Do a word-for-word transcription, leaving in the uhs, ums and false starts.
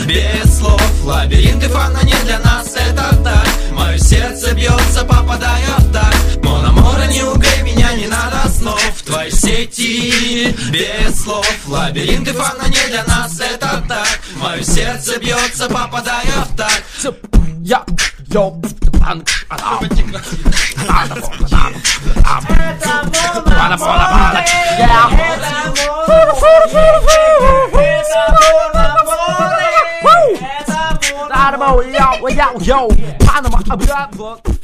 без слов. Лабиринты фана не для нас, это так. Мое сердце бьется, попадая в так. Мономора, не убей меня, не надо снов. В твоей сети без слов. Лабиринты фана не для нас, это так. Мое сердце бьется, попадая в так. Я, йоу, Panama,